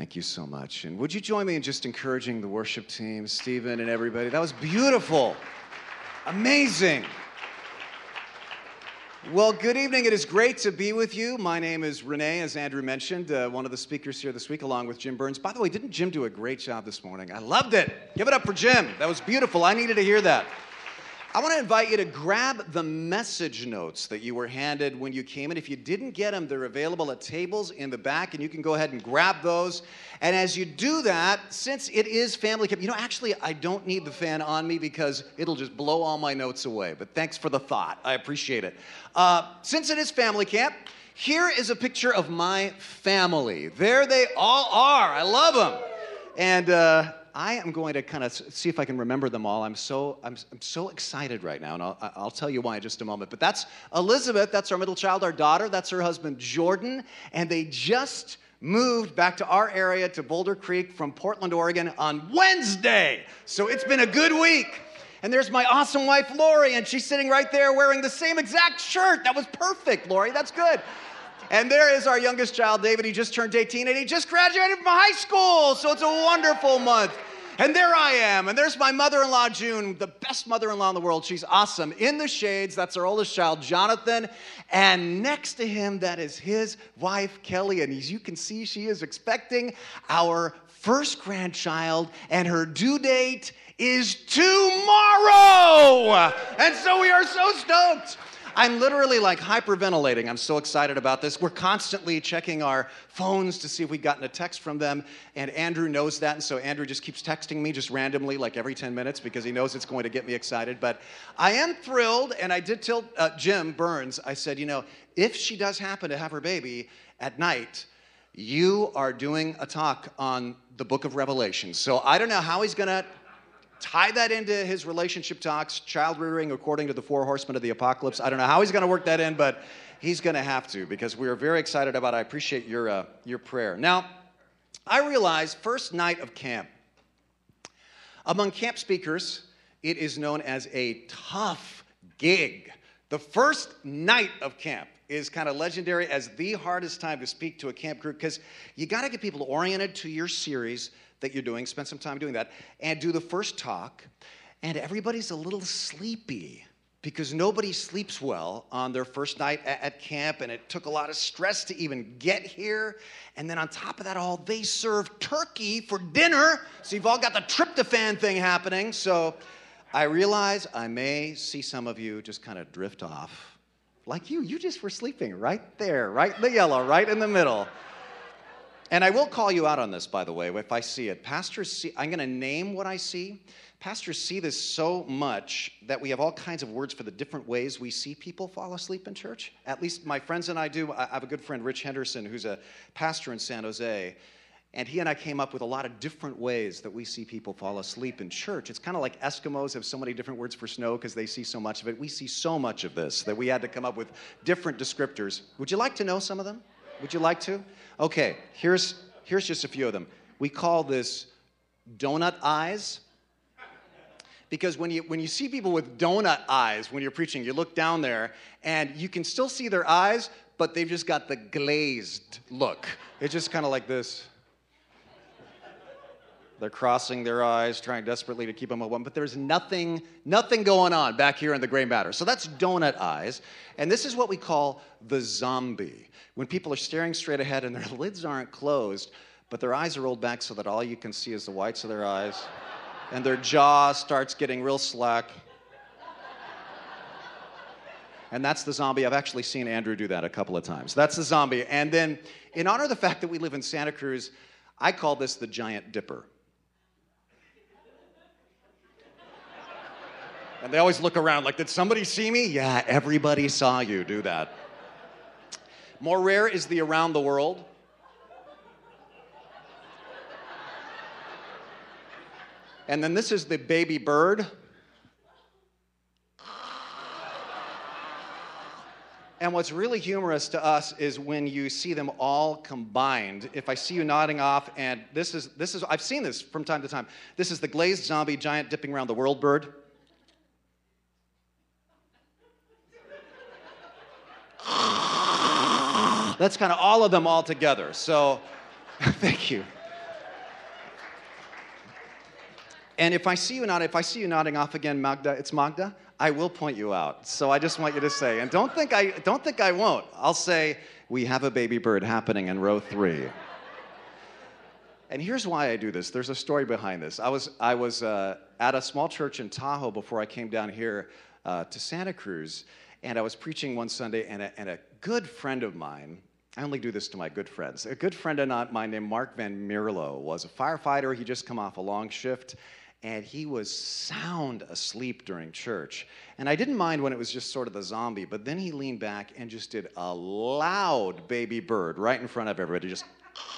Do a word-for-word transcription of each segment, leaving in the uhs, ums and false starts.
Thank you so much. And would you join me in just encouraging the worship team, Stephen and everybody? That was beautiful. Amazing. Well, good evening. It is great to be with you. My name is Renee, as Andrew mentioned, uh, one of the speakers here this week, along with Jim Burns. By the way, didn't Jim do a great job this morning? I loved it. Give it up for Jim. That was beautiful. I needed to hear that. I want to invite you to grab the message notes that you were handed when you came in. If you didn't get them, they're available at tables in the back, and you can go ahead and grab those. And as you do that, since it is family camp, you know, actually, I don't need the fan on me because it'll just blow all my notes away. But thanks for the thought. I appreciate it. Uh, since it is family camp, here is a picture of my family. There they all are. I love them. And uh, I am going to kind of see if I can remember them all. I'm so I'm, I'm so excited right now, and I'll, I'll tell you why in just a moment. But that's Elizabeth. That's our middle child, our daughter. That's her husband, Jordan. And they just moved back to our area, to Boulder Creek from Portland, Oregon, on Wednesday. So it's been a good week. And there's my awesome wife, Lori, and she's sitting right there wearing the same exact shirt. That was perfect, Lori. That's good. And there is our youngest child, David. He just turned eighteen, and he just graduated from high school. So it's a wonderful month. And there I am. And there's my mother-in-law, June, the best mother-in-law in the world. She's awesome. In the shades, that's our oldest child, Jonathan. And next to him, that is his wife, Kelly. And as you can see, she is expecting our first grandchild, and her due date is tomorrow. And so we are so stoked. I'm literally like hyperventilating. I'm so excited about this. We're constantly checking our phones to see if we've gotten a text from them, and Andrew knows that, and so Andrew just keeps texting me just randomly like every ten minutes because he knows it's going to get me excited. But I am thrilled, and I did tell uh, Jim Burns, I said, you know, if she does happen to have her baby at night, you are doing a talk on the book of Revelation. So I don't know how he's going to tie that into his relationship talks, child rearing according to the four horsemen of the apocalypse. I don't know how he's going to work that in, but he's going to have to, because we are very excited about it. I appreciate your, uh, your prayer. Now, I realize first night of camp. Among camp speakers, it is known as a tough gig. The first night of camp is kind of legendary as the hardest time to speak to a camp group, because you got to get people oriented to your series that you're doing, spend some time doing that, and do the first talk, and everybody's a little sleepy because nobody sleeps well on their first night at, at camp, and it took a lot of stress to even get here. And then on top of that all, they serve turkey for dinner, so you've all got the tryptophan thing happening. So I realize I may see some of you just kind of drift off. Like you, you just were sleeping right there, right in the yellow, right in the middle. And I will call you out on this, by the way, if I see it. Pastors see, I'm going to name what I see. Pastors see this so much that we have all kinds of words for the different ways we see people fall asleep in church. At least my friends and I do. I have a good friend, Rich Henderson, who's a pastor in San Jose. And he and I came up with a lot of different ways that we see people fall asleep in church. It's kind of like Eskimos have so many different words for snow because they see so much of it. We see so much of this that we had to come up with different descriptors. Would you like to know some of them? Would you like to? Okay, here's, here's just a few of them. We call this donut eyes. Because when you, when you see people with donut eyes when you're preaching, you look down there, and you can still see their eyes, but they've just got the glazed look. It's just kind of like this. They're crossing their eyes, trying desperately to keep them open, but there's nothing, nothing going on back here in the gray matter. So that's donut eyes. And this is what we call the zombie. When people are staring straight ahead and their lids aren't closed, but their eyes are rolled back so that all you can see is the whites of their eyes, and their jaw starts getting real slack. And that's the zombie. I've actually seen Andrew do that a couple of times. That's the zombie. And then, in honor of the fact that we live in Santa Cruz, I call this the giant dipper. And they always look around like, did somebody see me? Yeah, everybody saw you do that. More rare is the around the world. And then this is the baby bird. And what's really humorous to us is when you see them all combined. If I see you nodding off, and this is, this is, I've seen this from time to time. This is the glazed zombie giant dipping around the world bird. That's kind of all of them all together. So, thank you. And if I see you nodding, if I see you nodding off again, Magda, it's Magda, I will point you out. So I just want you to say, and don't think I don't think I won't. I'll say, we have a baby bird happening in row three. And here's why I do this. There's a story behind this. I was I was uh, at a small church in Tahoe before I came down here uh, to Santa Cruz, and I was preaching one Sunday, and a, and a good friend of mine, I only do this to my good friends, a good friend of mine named Mark Van Mierlo was a firefighter. He'd just come off a long shift, and he was sound asleep during church. And I didn't mind when it was just sort of the zombie, but then he leaned back and just did a loud baby bird right in front of everybody, just.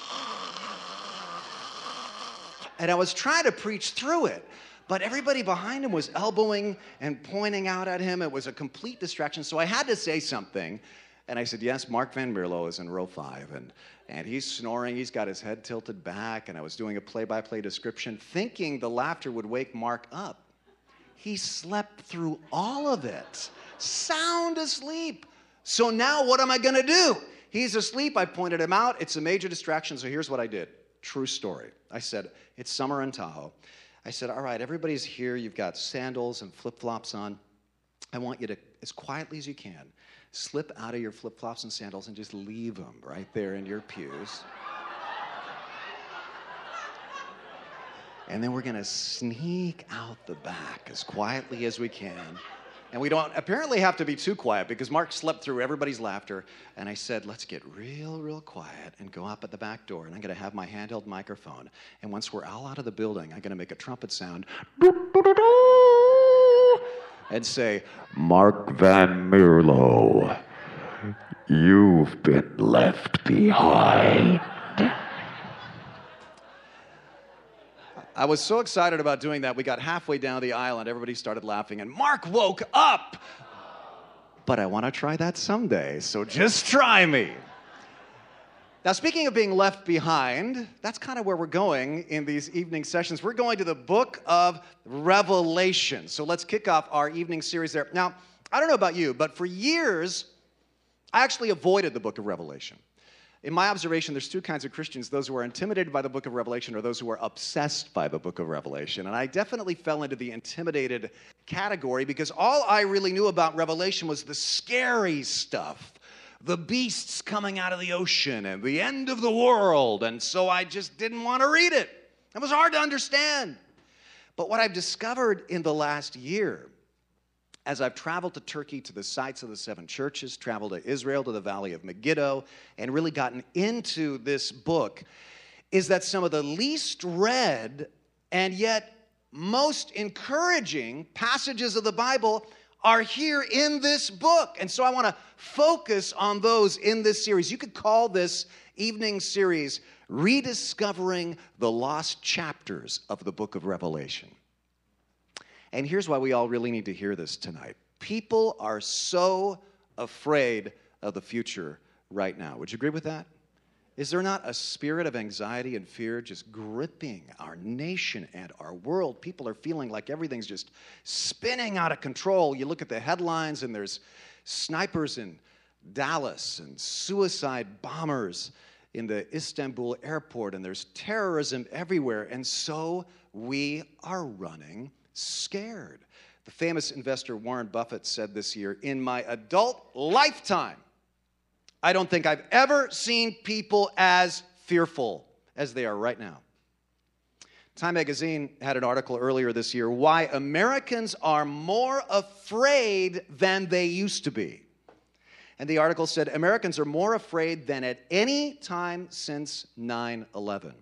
And I was trying to preach through it, but everybody behind him was elbowing and pointing out at him. It was a complete distraction, so I had to say something. And I said, yes, Mark Van Mierlo is in row five, and, and he's snoring. He's got his head tilted back, and I was doing a play-by-play description, thinking the laughter would wake Mark up. He slept through all of it, sound asleep. So now what am I going to do? He's asleep. I pointed him out. It's a major distraction, so here's what I did. True story. I said, it's summer in Tahoe. I said, all right, everybody's here. You've got sandals and flip-flops on. I want you to, as quietly as you can, slip out of your flip-flops and sandals and just leave them right there in your pews. And then we're going to sneak out the back as quietly as we can. And we don't apparently have to be too quiet because Mark slept through everybody's laughter. And I said, let's get real, real quiet and go up at the back door. And I'm going to have my handheld microphone. And once we're all out of the building, I'm going to make a trumpet sound. And say, Mark Van Mierlo, you've been left behind. I was so excited about doing that, we got halfway down the aisle and everybody started laughing, and Mark woke up. But I want to try that someday, so just try me. Now, speaking of being left behind, that's kind of where we're going in these evening sessions. We're going to the book of Revelation. So let's kick off our evening series there. Now, I don't know about you, but for years, I actually avoided the book of Revelation. In my observation, there's two kinds of Christians, those who are intimidated by the book of Revelation or those who are obsessed by the book of Revelation. And I definitely fell into the intimidated category because all I really knew about Revelation was the scary stuff. The beasts coming out of the ocean and the end of the world. And so I just didn't want to read it. It was hard to understand. But what I've discovered in the last year, as I've traveled to Turkey to the sites of the seven churches, traveled to Israel to the Valley of Megiddo, and really gotten into this book, is that some of the least read and yet most encouraging passages of the Bible are here in this book. And so I want to focus on those in this series. You could call this evening series Rediscovering the Lost Chapters of the Book of Revelation. And here's why we all really need to hear this tonight. People are so afraid of the future right now. Would you agree with that? Is there not a spirit of anxiety and fear just gripping our nation and our world? People are feeling like everything's just spinning out of control. You look at the headlines and there's snipers in Dallas and suicide bombers in the Istanbul airport, and there's terrorism everywhere. And so we are running scared. The famous investor Warren Buffett said this year, in my adult lifetime, I don't think I've ever seen people as fearful as they are right now. Time magazine had an article earlier this year, Why Americans Are More Afraid Than They Used to Be. And the article said, Americans are more afraid than at any time since nine eleven.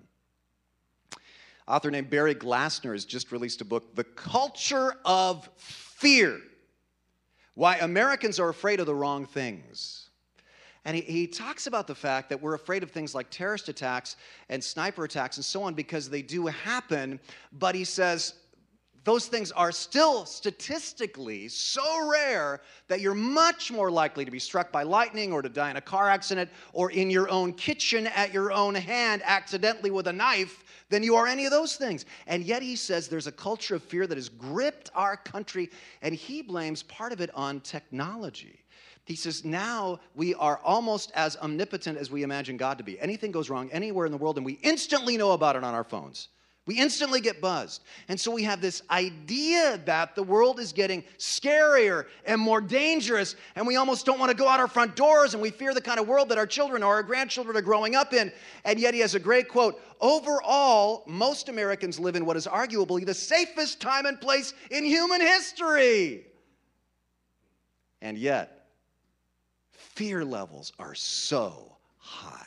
Author named Barry Glassner has just released a book, The Culture of Fear, Why Americans Are Afraid of the Wrong Things. And he, he talks about the fact that we're afraid of things like terrorist attacks and sniper attacks and so on because they do happen, but he says those things are still statistically so rare that you're much more likely to be struck by lightning or to die in a car accident or in your own kitchen at your own hand accidentally with a knife than you are any of those things. And yet he says there's a culture of fear that has gripped our country, and he blames part of it on technology. He says now we are almost as omnipotent as we imagine God to be. Anything goes wrong anywhere in the world, and we instantly know about it on our phones. We instantly get buzzed. And so we have this idea that the world is getting scarier and more dangerous, and we almost don't want to go out our front doors, and we fear the kind of world that our children or our grandchildren are growing up in. And yet he has a great quote: overall, most Americans live in what is arguably the safest time and place in human history. And yet, fear levels are so high.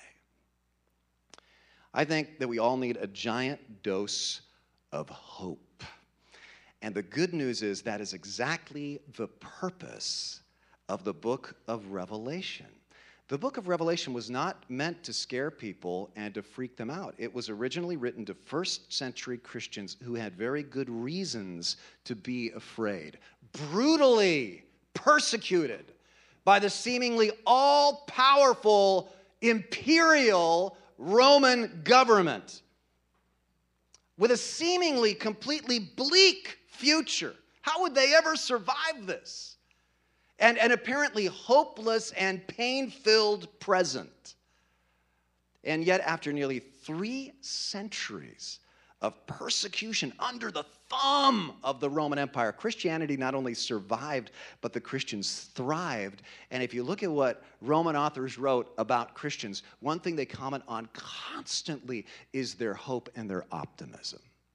I think that we all need a giant dose of hope. And the good news is that is exactly the purpose of the book of Revelation. The book of Revelation was not meant to scare people and to freak them out. It was originally written to first century Christians who had very good reasons to be afraid. Brutally persecuted by the seemingly all-powerful imperial Roman government, with a seemingly completely bleak future. How would they ever survive this? And an apparently hopeless and pain-filled present. And yet, after nearly three centuries of persecution under the thumb of the Roman Empire, Christianity not only survived, but the Christians thrived. And if you look at what Roman authors wrote about Christians, one thing they comment on constantly is their hope and their optimism.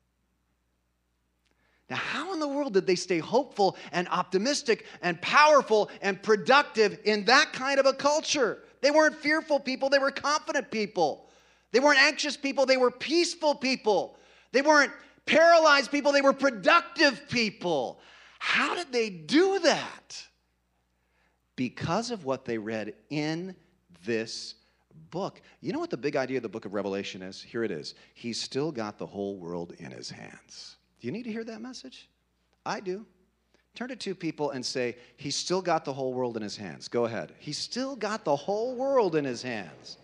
Now, how in the world did they stay hopeful and optimistic and powerful and productive in that kind of a culture? They weren't fearful people, they were confident people. They weren't anxious people, they were peaceful people. They weren't paralyzed people, they were productive people. How did they do that? Because of what they read in this book. You know what the big idea of the book of Revelation is? Here it is. He's still got the whole world in his hands. Do you need to hear that message? I do. Turn to two people and say, he's still got the whole world in his hands. Go ahead. He's still got the whole world in his hands.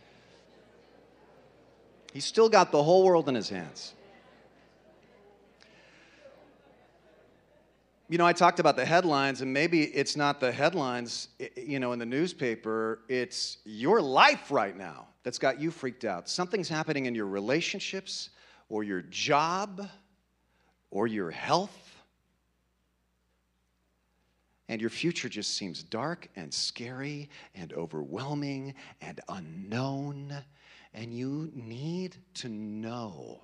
He's still got the whole world in his hands. You know, I talked about the headlines, and maybe it's not the headlines, you know, in the newspaper. It's your life right now that's got you freaked out. Something's happening in your relationships or your job or your health. And your future just seems dark and scary and overwhelming and unknown. And you need to know,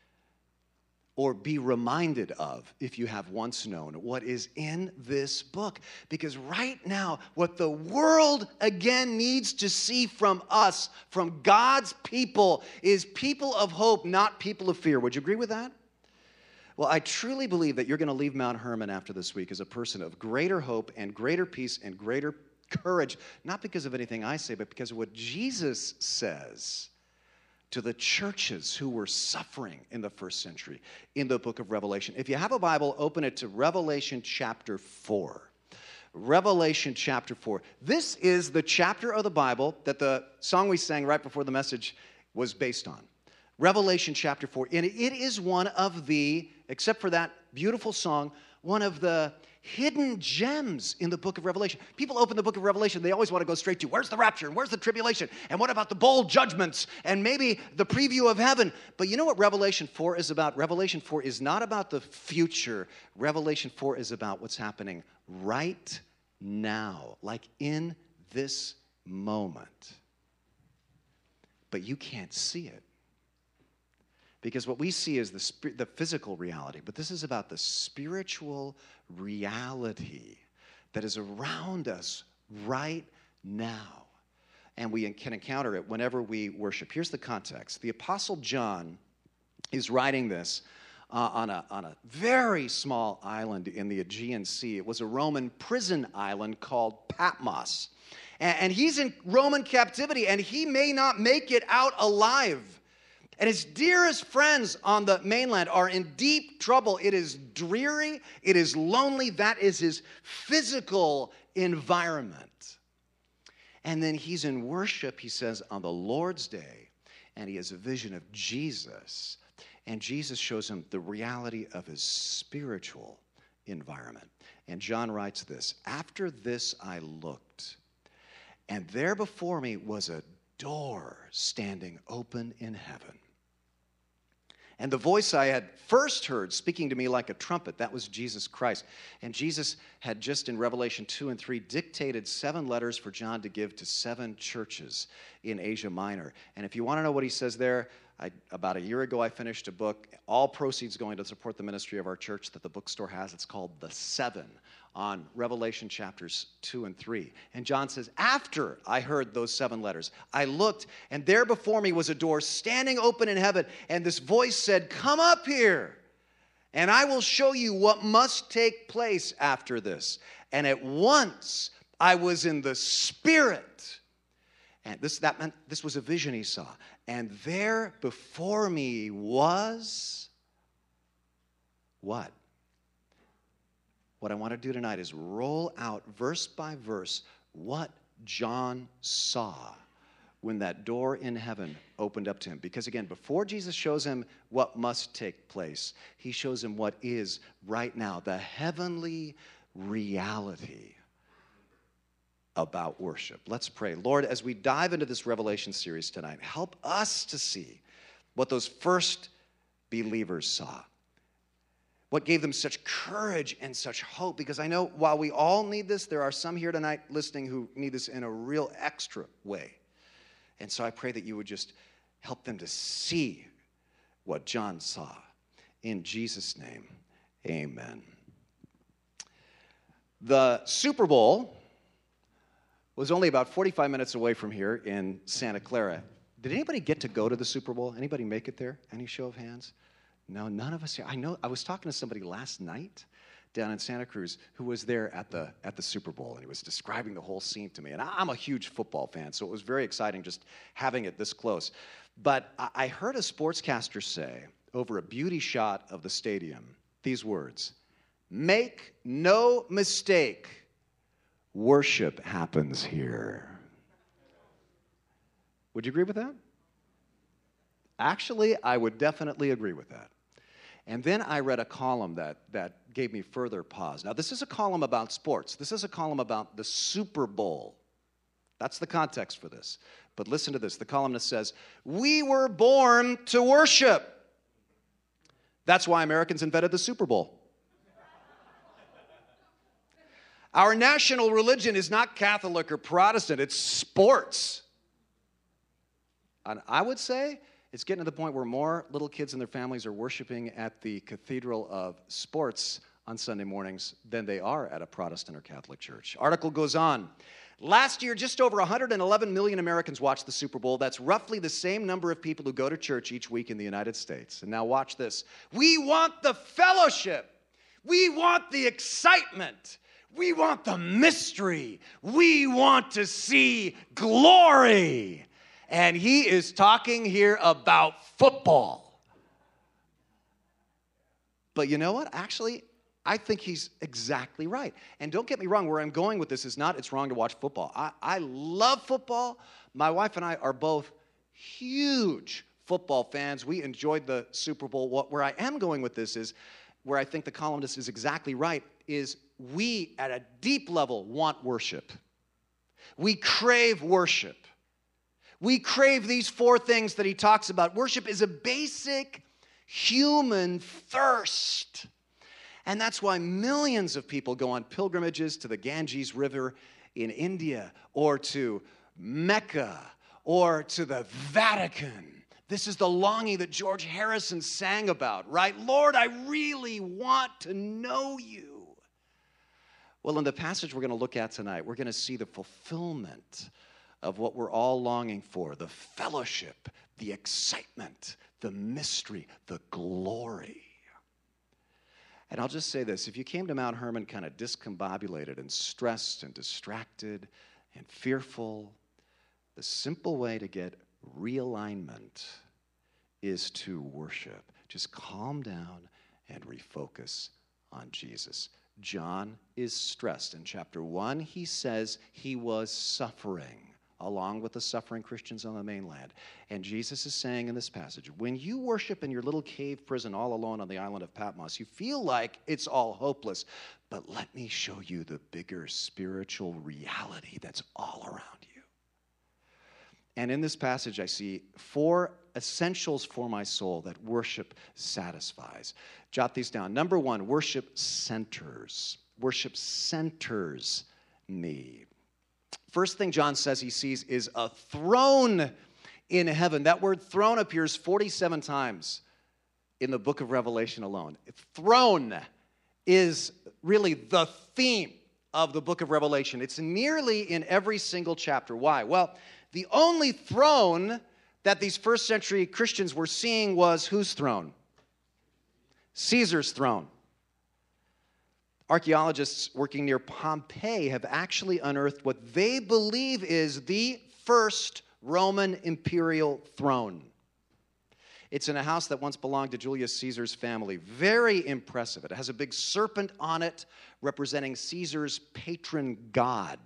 or be reminded of, if you have once known, what is in this book. Because right now, what the world again needs to see from us, from God's people, is people of hope, not people of fear. Would you agree with that? Well, I truly believe that you're going to leave Mount Hermon after this week as a person of greater hope and greater peace and greater courage, not because of anything I say, but because of what Jesus says to the churches who were suffering in the first century in the book of Revelation. If you have a Bible, open it to Revelation chapter four. Revelation chapter four. This is the chapter of the Bible that the song we sang right before the message was based on. Revelation chapter four. And it is one of the, except for that beautiful song, one of the hidden gems in the book of Revelation. People open the book of Revelation, they always want to go straight to, where's the rapture, and where's the tribulation, and what about the bowl judgments, and maybe the preview of heaven. But you know what Revelation four is about? Revelation four is not about the future. Revelation four is about what's happening right now, like in this moment. But you can't see it. Because what we see is the, sp- the physical reality, but this is about the spiritual reality that is around us right now. And we can encounter it whenever we worship. Here's the context. The Apostle John is writing this uh, on, a, on a very small island in the Aegean Sea. It was a Roman prison island called Patmos. And, and he's in Roman captivity, and he may not make it out alive. And his dearest friends on the mainland are in deep trouble. It is dreary. It is lonely. That is his physical environment. And then he's in worship, he says, on the Lord's Day. And he has a vision of Jesus. And Jesus shows him the reality of his spiritual environment. And John writes this, after this I looked, and there before me was a door standing open in heaven. And the voice I had first heard speaking to me like a trumpet, that was Jesus Christ. And Jesus had just in Revelation two and three dictated seven letters for John to give to seven churches in Asia Minor. And if you want to know what he says there, I, about a year ago I finished a book, all proceeds going to support the ministry of our church that the bookstore has. It's called The Seven, on Revelation chapters two and three. And John says, after I heard those seven letters, I looked, and there before me was a door standing open in heaven, and this voice said, come up here, and I will show you what must take place after this. And at once I was in the Spirit. And this, that meant this was a vision he saw. And there before me was what? What I want to do tonight is roll out verse by verse what John saw when that door in heaven opened up to him. Because again, before Jesus shows him what must take place, he shows him what is right now, the heavenly reality about worship. Let's pray. Lord, as we dive into this Revelation series tonight, help us to see what those first believers saw. What gave them such courage and such hope? Because I know while we all need this, there are some here tonight listening who need this in a real extra way. And so I pray that you would just help them to see what John saw. In Jesus' name, amen. The Super Bowl was only about forty-five minutes away from here in Santa Clara. Did anybody get to go to the Super Bowl? Anybody make it there? Any show of hands? No, none of us here. I know. I was talking to somebody last night down in Santa Cruz who was there at the at the Super Bowl, and he was describing the whole scene to me. And I'm a huge football fan, so it was very exciting just having it this close. But I heard a sportscaster say over a beauty shot of the stadium these words: "Make no mistake, worship happens here." Would you agree with that? Actually, I would definitely agree with that. And then I read a column that, that gave me further pause. Now, this is a column about sports. This is a column about the Super Bowl. That's the context for this. But listen to this. The columnist says, "We were born to worship. That's why Americans invented the Super Bowl. Our national religion is not Catholic or Protestant. It's sports." And I would say it's getting to the point where more little kids and their families are worshiping at the Cathedral of Sports on Sunday mornings than they are at a Protestant or Catholic church. Article goes on. Last year, just over one hundred eleven million Americans watched the Super Bowl. That's roughly the same number of people who go to church each week in the United States. And now watch this. We want the fellowship. We want the excitement. We want the mystery. We want to see glory. And he is talking here about football. But you know what? Actually, I think he's exactly right. And don't get me wrong, where I'm going with this is not it's wrong to watch football. I, I love football. My wife and I are both huge football fans. We enjoyed the Super Bowl. What, where I am going with this is, where I think the columnist is exactly right, is we, at a deep level, want worship. We crave worship. We crave these four things that he talks about. Worship is a basic human thirst. And that's why millions of people go on pilgrimages to the Ganges River in India, or to Mecca, or to the Vatican. This is the longing that George Harrison sang about, right? Lord, I really want to know you. Well, in the passage we're going to look at tonight, we're going to see the fulfillment of what we're all longing for, the fellowship, the excitement, the mystery, the glory. And I'll just say this, if you came to Mount Hermon kind of discombobulated and stressed and distracted and fearful, the simple way to get realignment is to worship. Just calm down and refocus on Jesus. John is stressed. In chapter one, he says he was suffering, along with the suffering Christians on the mainland. And Jesus is saying in this passage, when you worship in your little cave prison all alone on the island of Patmos, you feel like it's all hopeless. But let me show you the bigger spiritual reality that's all around you. And in this passage, I see four essentials for my soul that worship satisfies. Jot these down. Number one, worship centers. Worship centers me. First thing John says he sees is a throne in heaven. That word throne appears forty-seven times in the book of Revelation alone. Throne is really the theme of the book of Revelation. It's nearly in every single chapter. Why? Well, the only throne that these first century Christians were seeing was whose throne? Caesar's throne. Archaeologists working near Pompeii have actually unearthed what they believe is the first Roman imperial throne. It's in a house that once belonged to Julius Caesar's family. Very impressive. It has a big serpent on it representing Caesar's patron god.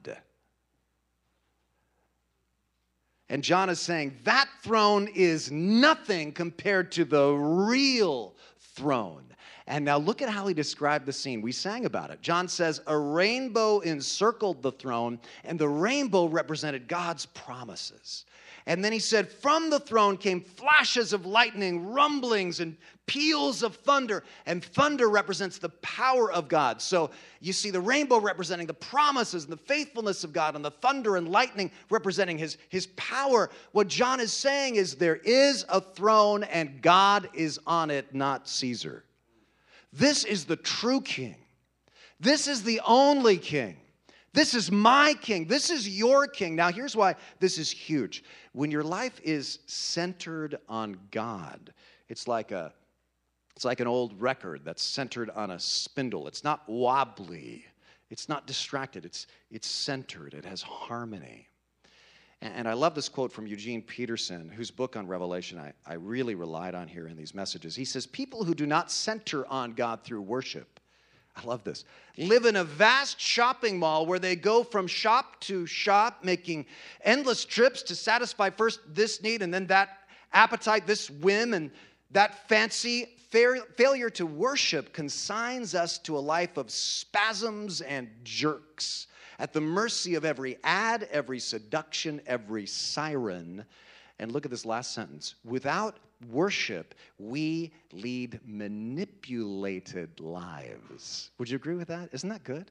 And John is saying that throne is nothing compared to the real throne. And now look at how he described the scene. We sang about it. John says, a rainbow encircled the throne, and the rainbow represented God's promises. And then he said, from the throne came flashes of lightning, rumblings, and peals of thunder. And thunder represents the power of God. So you see the rainbow representing the promises and the faithfulness of God, and the thunder and lightning representing his, his power. What John is saying is there is a throne, and God is on it, not Caesar. This is the true king. This is the only king. This is my king. This is your king. Now, here's why this is huge. When your life is centered on God, it's like a, it's like an old record that's centered on a spindle. It's not wobbly. It's not distracted. It's, it's centered. It has harmony. And, and I love this quote from Eugene Peterson, whose book on Revelation I, I really relied on here in these messages. He says, people who do not center on God through worship, I love this, live in a vast shopping mall where they go from shop to shop, making endless trips to satisfy first this need and then that appetite, this whim, and that fancy. Failure to worship consigns us to a life of spasms and jerks, at the mercy of every ad, every seduction, every siren. And look at this last sentence. Without worship, we lead manipulated lives. Would you agree with that? Isn't that good?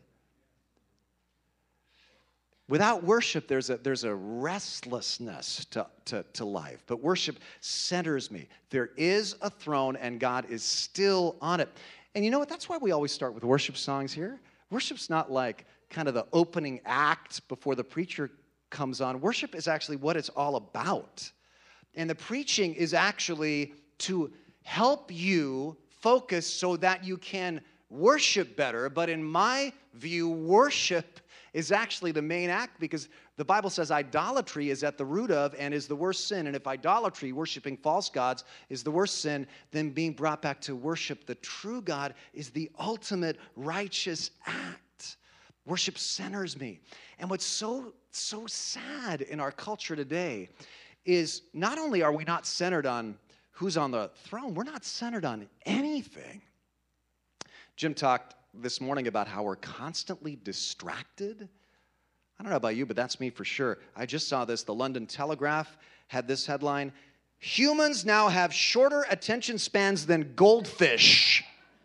Without worship, there's a, there's a restlessness to, to, to life. But worship centers me. There is a throne, and God is still on it. And you know what? That's why we always start with worship songs here. Worship's not like kind of the opening act before the preacher comes on. Worship is actually what it's all about. And the preaching is actually to help you focus so that you can worship better. But in my view, worship is actually the main act, because the Bible says idolatry is at the root of and is the worst sin. And if idolatry, worshiping false gods, is the worst sin, then being brought back to worship the true God is the ultimate righteous act. Worship centers me. And what's so, so sad in our culture today is not only are we not centered on who's on the throne, we're not centered on anything. Jim talked this morning about how we're constantly distracted. I don't know about you, but that's me for sure. I just saw this. The London Telegraph had this headline: humans now have shorter attention spans than goldfish.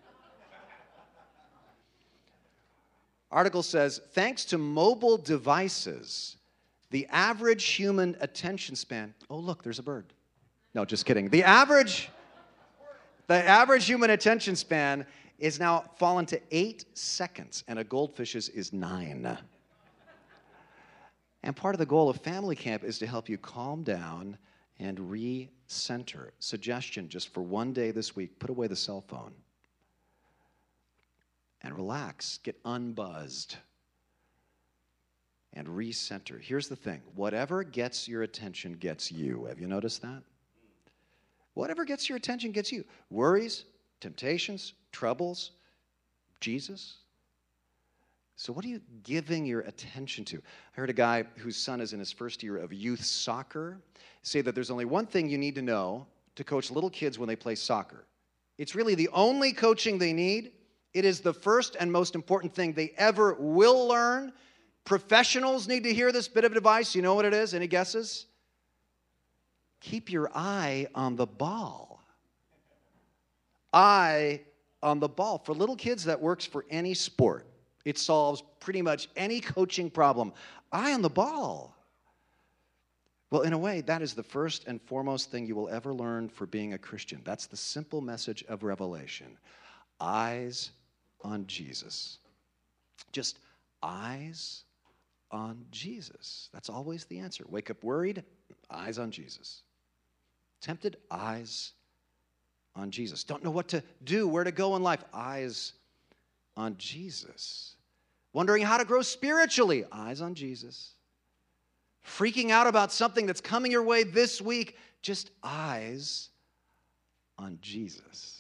Article says, thanks to mobile devices, the average human attention span, oh, look, there's a bird. No, just kidding. The average, the average human attention span is now fallen to eight seconds, and a goldfish's is nine. And part of the goal of Family Camp is to help you calm down and re-center. Suggestion, just for one day this week, put away the cell phone and relax, get unbuzzed, and re-center. Here's the thing. Whatever gets your attention gets you. Have you noticed that? Whatever gets your attention gets you. Worries, temptations, troubles, Jesus. So what are you giving your attention to? I heard a guy whose son is in his first year of youth soccer say that there's only one thing you need to know to coach little kids when they play soccer. It's really the only coaching they need. It is the first and most important thing they ever will learn. Professionals need to hear this bit of advice. You know what it is? Any guesses? Keep your eye on the ball. Eye on the ball. For little kids, that works for any sport. It solves pretty much any coaching problem. Eye on the ball. Well, in a way, that is the first and foremost thing you will ever learn for being a Christian. That's the simple message of Revelation. Eyes on Jesus. Just eyes on Jesus. That's always the answer. Wake up worried, eyes on Jesus. Tempted, eyes on Jesus. Don't know what to do, where to go in life, eyes on Jesus. Wondering how to grow spiritually, eyes on Jesus. Freaking out about something that's coming your way this week, just eyes on Jesus.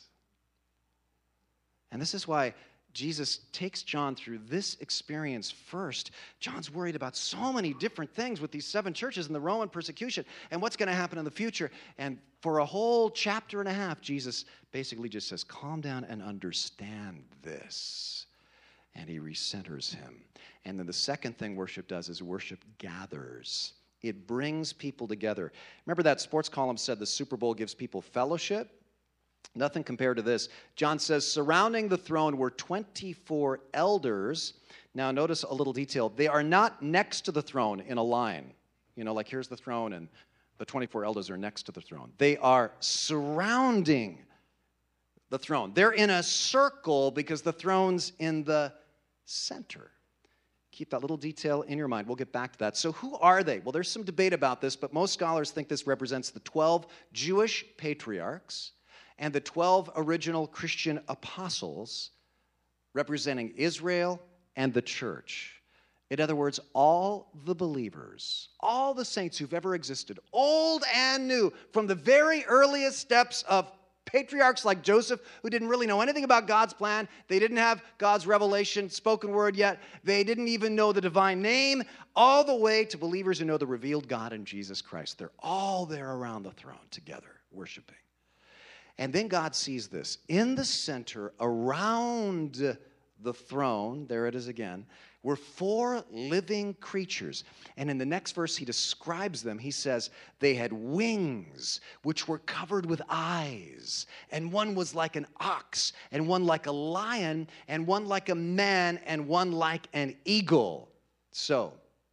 And this is why Jesus takes John through this experience first. John's worried about so many different things with these seven churches and the Roman persecution and what's going to happen in the future. And for a whole chapter and a half, Jesus basically just says, calm down and understand this. And he recenters him. And then the second thing worship does is worship gathers. It brings people together. Remember that sports column said the Super Bowl gives people fellowship? Nothing compared to this. John says, surrounding the throne were twenty-four elders. Now notice a little detail. They are not next to the throne in a line. You know, like here's the throne and the twenty-four elders are next to the throne. They are surrounding the throne. They're in a circle because the throne's in the center. Keep that little detail in your mind. We'll get back to that. So who are they? Well, there's some debate about this, but most scholars think this represents the twelve Jewish patriarchs and the twelve original Christian apostles representing Israel and the church. In other words, all the believers, all the saints who've ever existed, old and new, from the very earliest steps of patriarchs like Joseph, who didn't really know anything about God's plan. They didn't have God's revelation, spoken word yet. They didn't even know the divine name, all the way to believers who know the revealed God in Jesus Christ. They're all there around the throne together, worshiping. And then God sees this. In the center, around the throne, there it is again, were four living creatures. And in the next verse, he describes them. He says, they had wings, which were covered with eyes. And one was like an ox, and one like a lion, and one like a man, and one like an eagle. So,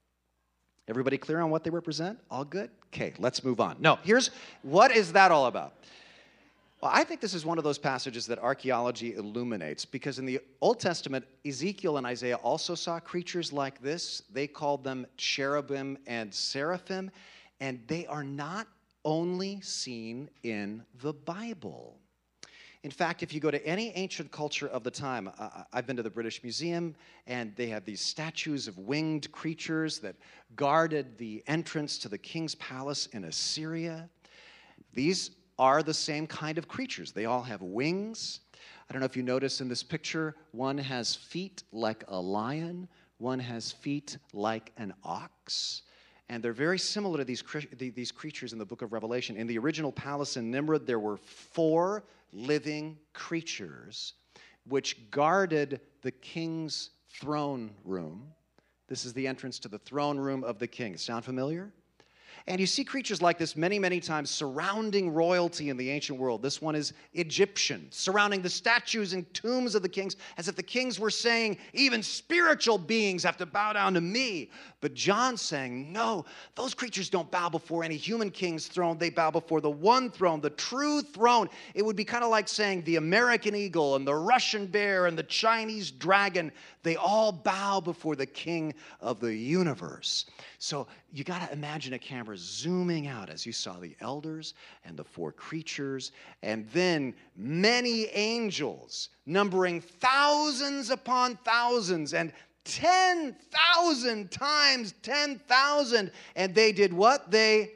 everybody clear on what they represent? All good? Okay, let's move on. No, here's, what is that all about? Well, I think this is one of those passages that archaeology illuminates, because in the Old Testament, Ezekiel and Isaiah also saw creatures like this. They called them cherubim and seraphim, and they are not only seen in the Bible. In fact, if you go to any ancient culture of the time, uh, I've been to the British Museum, and they have these statues of winged creatures that guarded the entrance to the king's palace in Assyria. These are the same kind of creatures. They all have wings. I don't know if you notice in this picture, one has feet like a lion, one has feet like an ox. And they're very similar to these, these creatures in the book of Revelation. In the original palace in Nimrod, there were four living creatures which guarded the king's throne room. This is the entrance to the throne room of the king. Sound familiar? And you see creatures like this many, many times surrounding royalty in the ancient world. This one is Egyptian, surrounding the statues and tombs of the kings, as if the kings were saying, even spiritual beings have to bow down to me. But John's saying, no, those creatures don't bow before any human king's throne. They bow before the one throne, the true throne. It would be kind of like saying the American eagle and the Russian bear and the Chinese dragon, they all bow before the king of the universe. So you got to imagine a camera zooming out as you saw the elders and the four creatures, and then many angels numbering thousands upon thousands and ten thousand times ten thousand. And they did what? They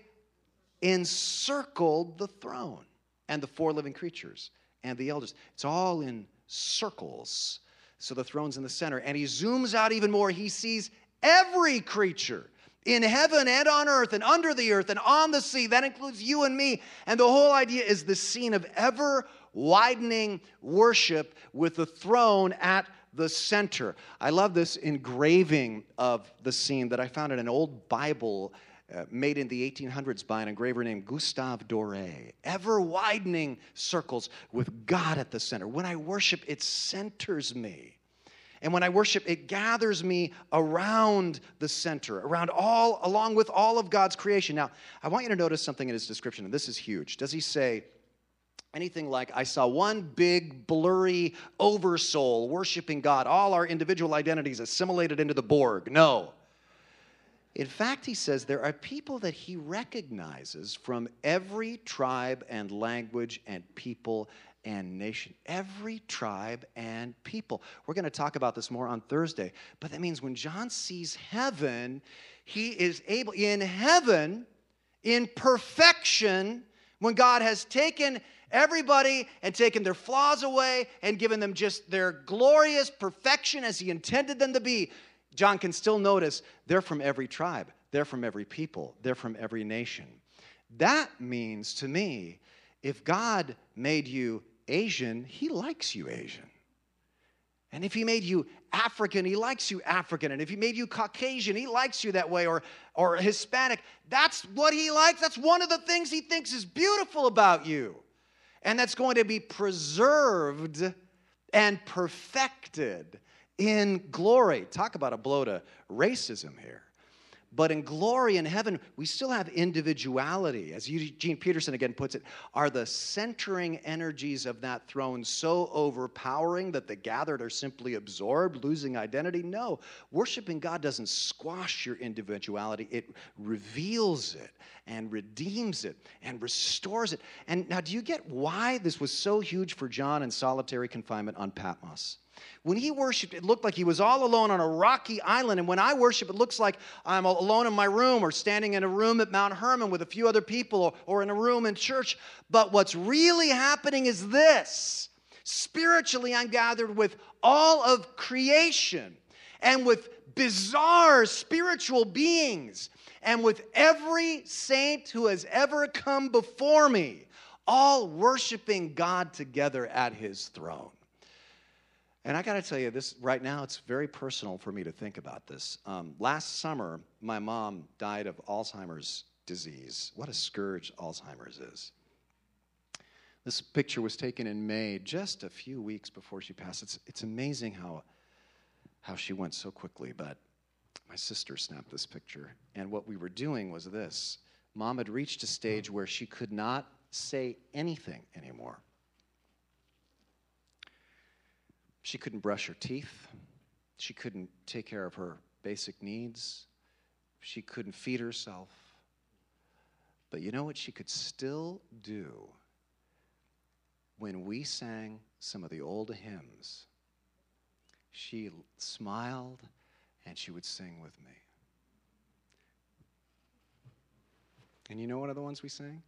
encircled the throne and the four living creatures and the elders. It's all in circles. So the throne's in the center. And he zooms out even more. He sees every creature in heaven and on earth and under the earth and on the sea. That includes you and me. And the whole idea is the scene of ever-widening worship with the throne at the center. I love this engraving of the scene that I found in an old Bible uh, made in the eighteen hundreds by an engraver named Gustave Doré. Ever-widening circles with God at the center. When I worship, it centers me. And when I worship, it gathers me around the center, around all, along with all of God's creation. Now, I want you to notice something in his description, and this is huge. Does he say anything like, I saw one big, blurry oversoul worshiping God, all our individual identities assimilated into the Borg? No. In fact, he says there are people that he recognizes from every tribe and language and people and nation. Every tribe and people. We're going to talk about this more on Thursday. But that means when John sees heaven, he is able, in heaven, in perfection, when God has taken everybody and taken their flaws away and given them just their glorious perfection as he intended them to be, John can still notice they're from every tribe. They're from every people. They're from every nation. That means to me, if God made you Asian, he likes you Asian. And if he made you African, he likes you African. And if he made you Caucasian, he likes you that way, or, or Hispanic. That's what he likes. That's one of the things he thinks is beautiful about you. And that's going to be preserved and perfected in glory. Talk about a blow to racism here. But in glory in heaven, we still have individuality. As Eugene Peterson again puts it, are the centering energies of that throne so overpowering that the gathered are simply absorbed, losing identity? No. Worshiping God doesn't squash your individuality. It reveals it and redeems it and restores it. And now, do you get why this was so huge for John in solitary confinement on Patmos? When he worshiped, it looked like he was all alone on a rocky island. And when I worship, it looks like I'm alone in my room or standing in a room at Mount Hermon with a few other people, or, or in a room in church. But what's really happening is this. Spiritually, I'm gathered with all of creation and with bizarre spiritual beings and with every saint who has ever come before me, all worshiping God together at his throne. And I got to tell you, this right now, it's very personal for me to think about this. Um, last summer, my mom died of Alzheimer's disease. What a scourge Alzheimer's is. This picture was taken in May, just a few weeks before she passed. It's, it's amazing how, how she went so quickly, but my sister snapped this picture. And what we were doing was this. Mom had reached a stage where she could not say anything anymore. She couldn't brush her teeth. She couldn't take care of her basic needs. She couldn't feed herself. But you know what she could still do? When we sang some of the old hymns, she smiled and she would sing with me. And you know what are the ones we sang?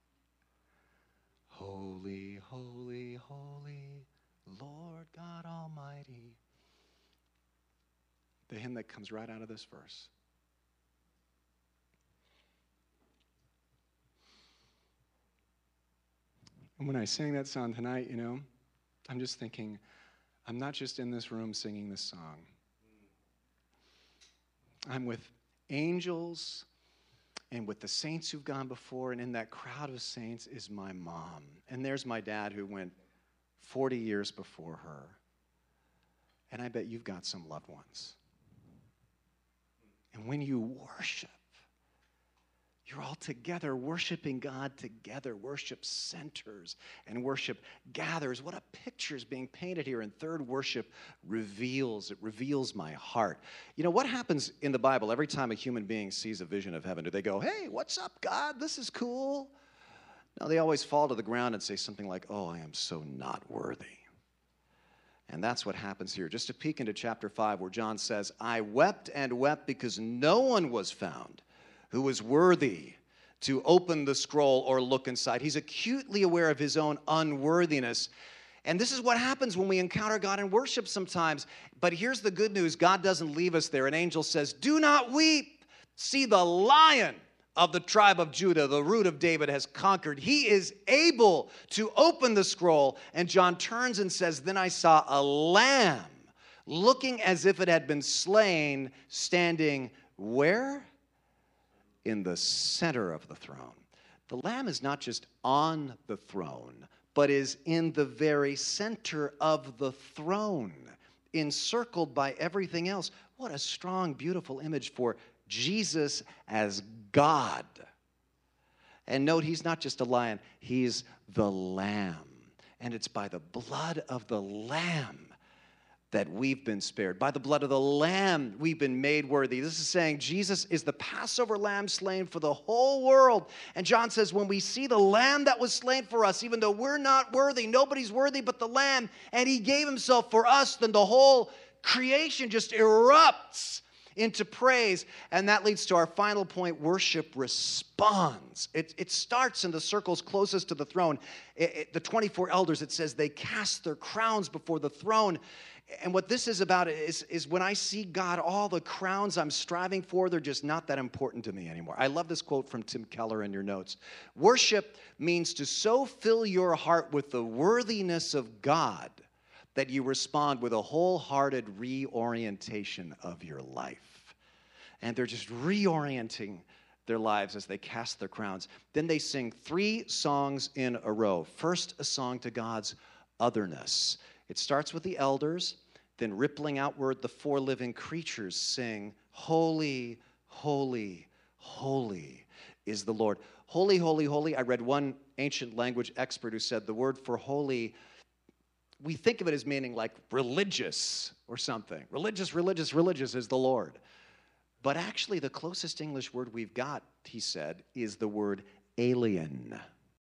Holy, holy, holy, Lord God Almighty. The hymn that comes right out of this verse. And when I sang that song tonight, you know, I'm just thinking, I'm not just in this room singing this song. I'm with angels and with the saints who've gone before, and in that crowd of saints is my mom. And there's my dad who went forty years before her. And I bet you've got some loved ones. And when you worship, you're all together worshiping God together. Worship centers and worship gathers. What a picture is being painted here. And third, worship reveals. It reveals my heart. You know, what happens in the Bible every time a human being sees a vision of heaven? Do they go, hey, what's up, God? This is cool. No, they always fall to the ground and say something like, oh, I am so not worthy. And that's what happens here. Just a peek into chapter five where John says, I wept and wept because no one was found who was worthy to open the scroll or look inside. He's acutely aware of his own unworthiness. And this is what happens when we encounter God in worship sometimes. But here's the good news. God doesn't leave us there. An angel says, do not weep. See, the Lion of the tribe of Judah, the root of David, has conquered. He is able to open the scroll. And John turns and says, then I saw a lamb looking as if it had been slain, standing where? in the center of the throne. The Lamb is not just on the throne, but is in the very center of the throne, encircled by everything else. What a strong, beautiful image for Jesus as God. And note, he's not just a lion, he's the Lamb. And it's by the blood of the Lamb that we've been spared. By the blood of the Lamb, we've been made worthy. This is saying Jesus is the Passover Lamb slain for the whole world. And John says, when we see the Lamb that was slain for us, even though we're not worthy, nobody's worthy but the Lamb, and he gave himself for us, then the whole creation just erupts into praise. And that leads to our final point: worship responds. It, it starts in the circles closest to the throne. It, it, the twenty-four elders, it says they cast their crowns before the throne. And what this is about is, is when I see God, all the crowns I'm striving for, they're just not that important to me anymore. I love this quote from Tim Keller in your notes. Worship means to so fill your heart with the worthiness of God that you respond with a wholehearted reorientation of your life. And they're just reorienting their lives as they cast their crowns. Then they sing three songs in a row. First, a song to God's otherness. It starts with the elders, then rippling outward, the four living creatures sing, "Holy, holy, holy is the Lord." Holy, holy, holy. I read one ancient language expert who said the word for holy, we think of it as meaning like religious or something. Religious, religious, religious is the Lord. But actually the closest English word we've got, he said, is the word alien.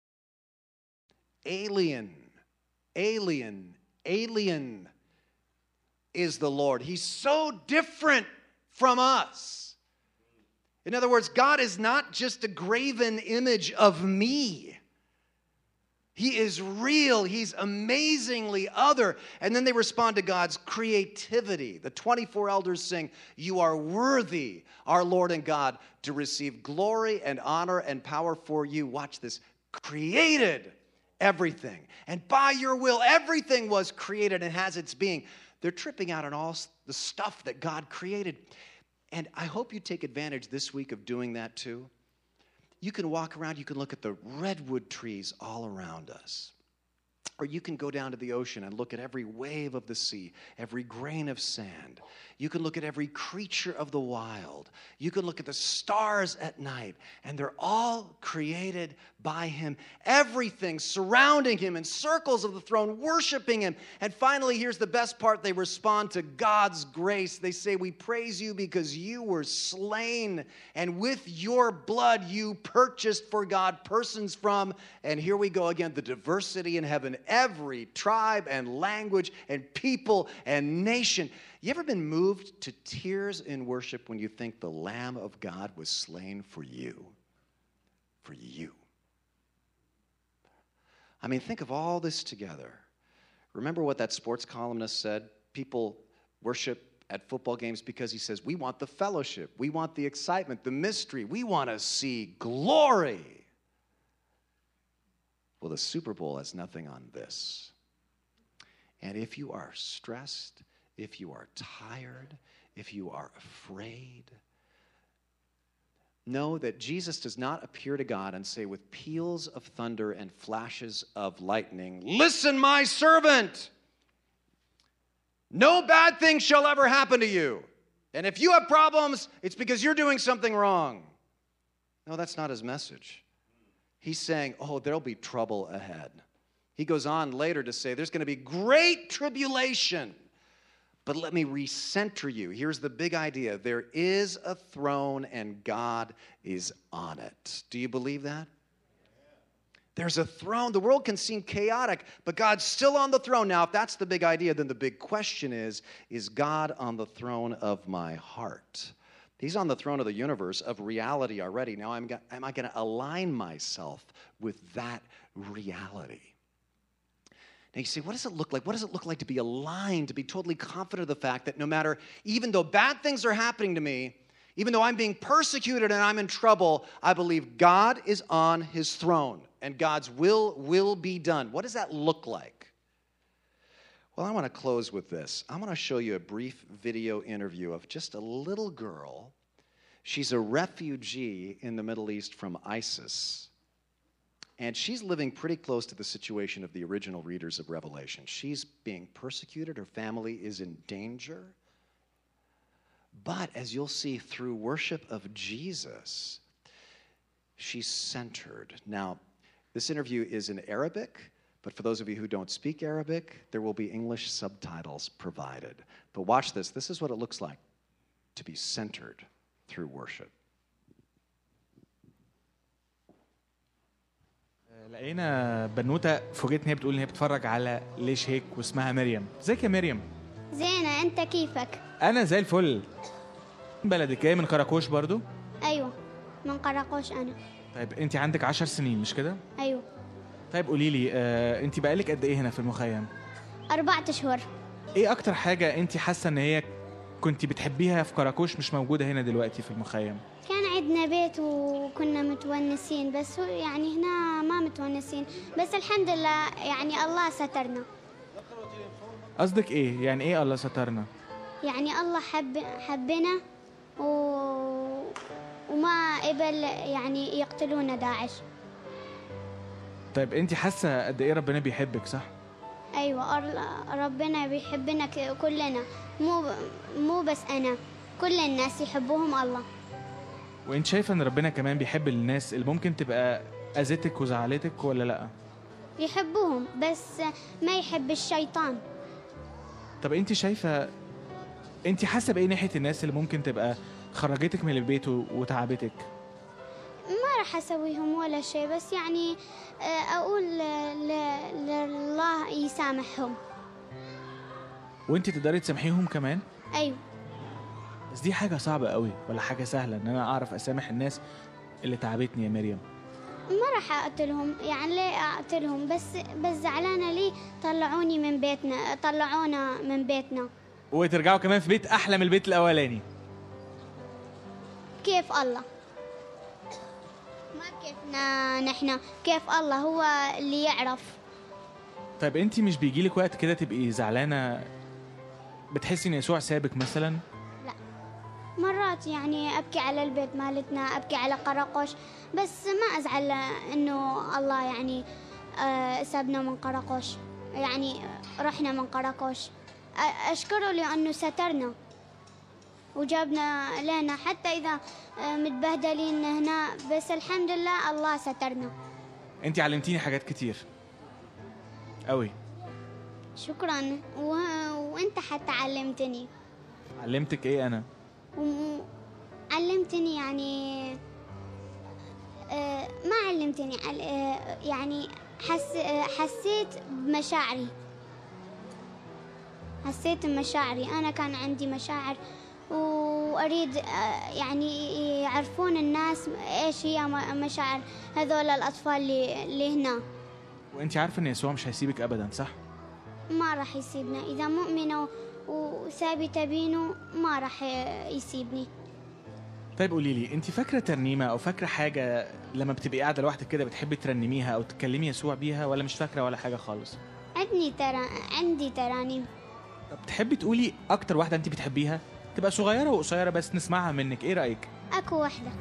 Alien, alien, alien is the Lord. He's so different from us. In other words, God is not just a graven image of me. He is real. He's amazingly other. And then they respond to God's creativity. The twenty-four elders sing, "You are worthy, our Lord and God, to receive glory and honor and power, for you," watch this, "created everything. And by your will, everything was created and has its being." They're tripping out on all the stuff that God created. And I hope you take advantage this week of doing that too. You can walk around, you can look at the redwood trees all around us. Or you can go down to the ocean and look at every wave of the sea, every grain of sand. You can look at every creature of the wild. You can look at the stars at night, and they're all created by him. Everything surrounding him in circles of the throne, worshiping him. And finally, here's the best part. They respond to God's grace. They say, "We praise you because you were slain, and with your blood you purchased for God persons from," and here we go again, the diversity in heaven, every tribe and language and people and nation. You ever been moved to tears in worship when you think the Lamb of God was slain for you? For you. I mean, think of all this together. Remember what that sports columnist said? People worship at football games because he says, we want the fellowship, we want the excitement, the mystery, we want to see glory. Well, the Super Bowl has nothing on this. And if you are stressed, if you are tired, if you are afraid, know that Jesus does not appear to God and say with peals of thunder and flashes of lightning, "Listen, my servant, no bad thing shall ever happen to you. And if you have problems, it's because you're doing something wrong." No, that's not his message. He's saying, oh, there'll be trouble ahead. He goes on later to say there's going to be great tribulation. But let me recenter you. Here's the big idea. There is a throne and God is on it. Do you believe that? There's a throne. The world can seem chaotic, but God's still on the throne. Now, if that's the big idea, then the big question is, is God on the throne of my heart? He's on the throne of the universe, of reality already. Now, I'm, am I going to align myself with that reality? Now you say, what does it look like? What does it look like to be aligned, to be totally confident of the fact that no matter, even though bad things are happening to me, even though I'm being persecuted and I'm in trouble, I believe God is on his throne and God's will will be done. What does that look like? Well, I want to close with this. I want to show you a brief video interview of just a little girl She's a refugee in the Middle East from ISIS. And she's living pretty close to the situation of the original readers of Revelation. She's being persecuted. Her family is in danger. But as you'll see through worship of Jesus, she's centered. Now, this interview is in Arabic, but for those of you who don't speak Arabic, there will be English subtitles provided. But watch this. This is what it looks like to be centered through worship. لقينا بنوته فوجئت ان هي بتقول ان هي بتتفرج على ليش هيك واسمها مريم. ازيك يا مريم؟ زينة، انت كيفك؟ انا زي الفل. بلدك جاي من كراكوش برضو؟ ايوه من قراقوش انا. طيب انت عندك عشر سنين مش كده؟ ايوه. طيب قولي لي آه، انت بقالك قد ايه هنا في المخيم؟ أربعة اشهر. ايه اكتر حاجه انت حاسه ان هي كنت بتحبيها في كراكوش مش موجوده هنا دلوقتي في المخيم؟ كان عندنا بيت وكنا متونسين، بس يعني هنا ما متونسين، بس الحمد لله يعني الله سترنا. قصدك ايه؟ يعني ايه الله سترنا؟ يعني الله حب حبنا و... وما قبل يعني يقتلونا داعش. طيب انت حاسه قد ايه ربنا بيحبك صح؟ ايوه ربنا بيحبنا كلنا، مو مو بس انا، كل الناس يحبوهم الله. وانت شايفه ان ربنا كمان بيحب الناس اللي ممكن تبقى اذتك وزعلتك ولا لا؟ يحبوهم بس ما يحب الشيطان. طب انت شايفه انت حاسه بايه ناحيه الناس اللي ممكن تبقى خرجتك من البيت وتعبتك؟ ما راح اسويهم ولا شيء، بس يعني اقول لله يسامحهم. وانت تقدري تسامحيهم كمان؟ ايوه. بس دي حاجه صعبه قوي ولا حاجه سهله ان انا اعرف اسامح الناس اللي تعبتني يا مريم؟ ما راح اقتلهم، يعني ليه اقتلهم؟ بس بس زعلانه ليه طلعوني من بيتنا، طلعونا من بيتنا وترجعوا كمان في بيت احلى من البيت الاولاني. كيف الله؟ ما كيفنا نحن، كيف الله هو اللي يعرف. طيب انت مش بيجيلك وقت كده تبقي زعلانه بتحسي ان يسوع سابك مثلا؟ لا، مرات يعني ابكي على البيت مالتنا، ابكي على قراقوش، بس ما ازعل انه الله يعني سابنا من قراقوش، يعني رحنا من قراقوش. اشكره لانه سترنا وجابنا لنا حتى اذا متبهدلين هنا، بس الحمد لله الله سترنا. انت علمتيني حاجات كتير قوي. شكرا. و... وانت حتى علمتني. علمتك ايه انا؟ و... علمتني يعني آه ما علمتني آه يعني حس... آه حسيت بمشاعري، حسيت بمشاعري. انا كان عندي مشاعر وأريد يعني يعرفون الناس إيش هي مشاعر هذول الأطفال اللي, اللي هنا. وأنت عارفة إن يسوع مش هيسيبك أبداً صح؟ ما راح يسيبنا، إذا مؤمنة وثابتة بينه ما راح يسيبني. طيب قولي لي، أنت فاكرة ترنيمة أو فاكرة حاجة لما بتبقي قاعدة لوحدك كده بتحبي ترنميها أو تكلمي يسوع بيها، ولا مش فاكرة ولا حاجة خالص؟ عندي ترا... عندي ترانيم. طب تحبي تقولي أكتر واحدة أنت بتحبيها؟ تبقى صغيرة وقصيرة بس نسمعها منك، إيه رأيك؟ أكو واحدة.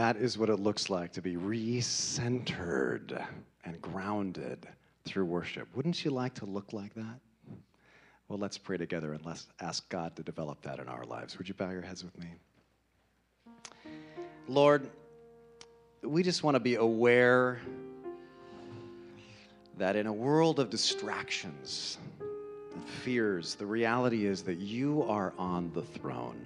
that is what it looks like to be recentered and grounded through worship. Wouldn't you like to look like that? Well, let's pray together and let's ask God to develop that in our lives. Would you bow your heads with me? Lord, we just want to be aware that in a world of distractions and fears, the reality is that you are on the throne.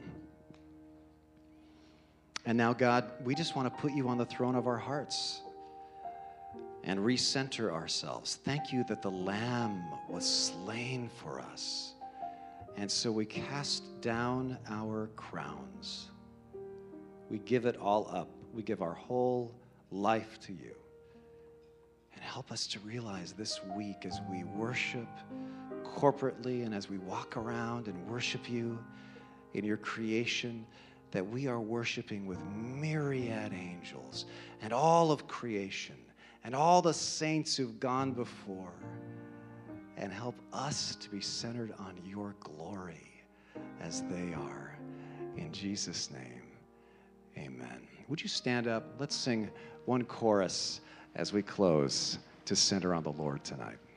And now, God, we just want to put you on the throne of our hearts and recenter ourselves. Thank you that the Lamb was slain for us. And so we cast down our crowns. We give it all up. We give our whole life to you. And help us to realize this week as we worship corporately and as we walk around and worship you in your creation, that we are worshiping with myriad angels and all of creation and all the saints who've gone before, and help us to be centered on your glory as they are. In Jesus' name, amen. Would you stand up? Let's sing one chorus as we close to center on the Lord tonight.